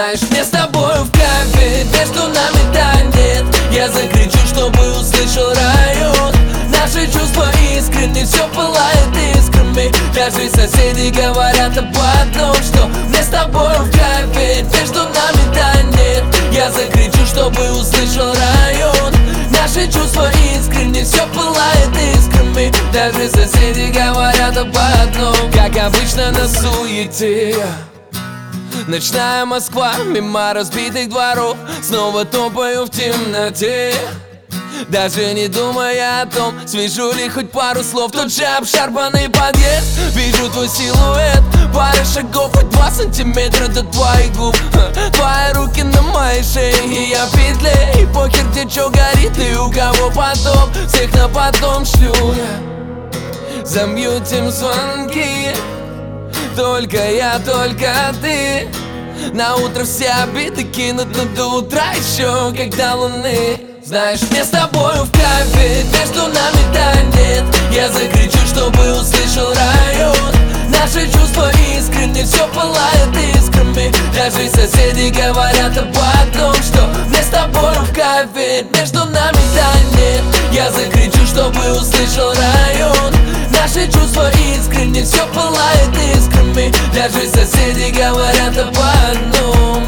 Знаешь, мне с тобой в кайфе, между нами тайны. Я закричу, чтобы услышал район. Наши чувства искренне, все пылает искрами. Даже соседи говорят об одном, что мне с тобой в кайфе, между нами тайны. Я закричу, чтобы услышал район. Наши чувства искренне, все пылает искрами. Даже соседи говорят об одном. Как обычно на суете, ночная Москва, мимо разбитых дворов, снова топаю в темноте. Даже не думая о том, свяжу ли хоть пару слов. Тот же обшарпанный подъезд, вижу твой силуэт. Пара шагов, хоть 2 сантиметра до твоих губ. Твои руки на моей шее, и я в петле. И похер, где чё горит и у кого потом. Всех на потом шлю я. Замьютим звонки. Только я, только ты. На утро все обиды кинут, но до утра еще, когда луны. Знаешь, мне с тобой в кайфе, между нами тайны. Я закричу, чтобы услышал район. Наши чувства искренне, все пылает искрами. Даже соседи говорят об одном, что мне с тобой в кайфе, между нами тайны. Я закричу, чтобы услышал район. Наши чувства искренне, все пылает искрами. Даже соседи говорят об одном.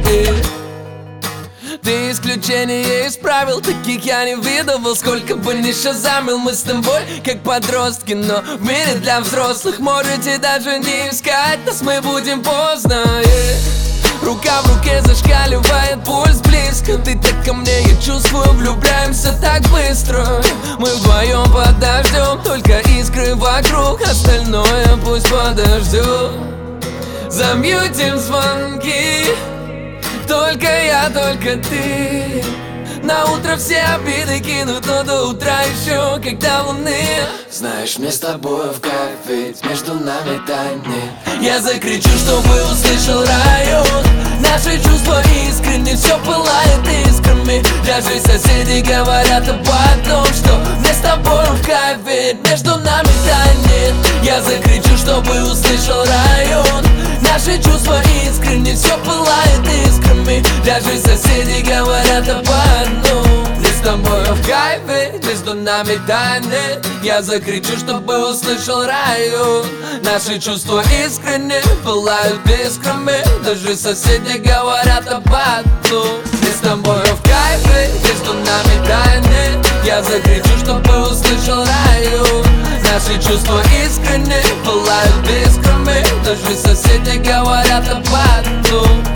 Ты исключение из правил, таких я не видывал. Сколько бы ни шазамил, мы с тобой как подростки. Но в мире для взрослых можете даже не искать нас, мы будем поздно, Рука в руке зашкаливает, пульс близко. Ты так ко мне, я чувствую, влюбляемся так быстро. Мы вдвоем подождем, только искры вокруг. Остальное пусть подождет. Замьютим звонки. Только я, только ты. На утро все обиды кинут, но до утра еще, когда луны. Знаешь, мне с тобой в кайф, ведь между нами тайны. Я закричу, чтобы услышал район. Наши чувства искренне, все пылает искрами. Даже соседи говорят об одном, что мне с тобой в кайф, ведь между нами тайны. Я закричу, чтобы услышал район. Наши чувства искренне, все пылает искрами. Даже соседи говорят об одном. Мне с тобой в кайфе, между нами тайны. Я закричу, чтобы услышал район. Наши чувства искренне, пылают искрами. Даже соседи говорят об одном. Мне с тобой в кайфе, между нами тайны. Я закричу, чтобы услышал район. Наши чувства искренне, пылают искрами. Даже соседи говорят об одном.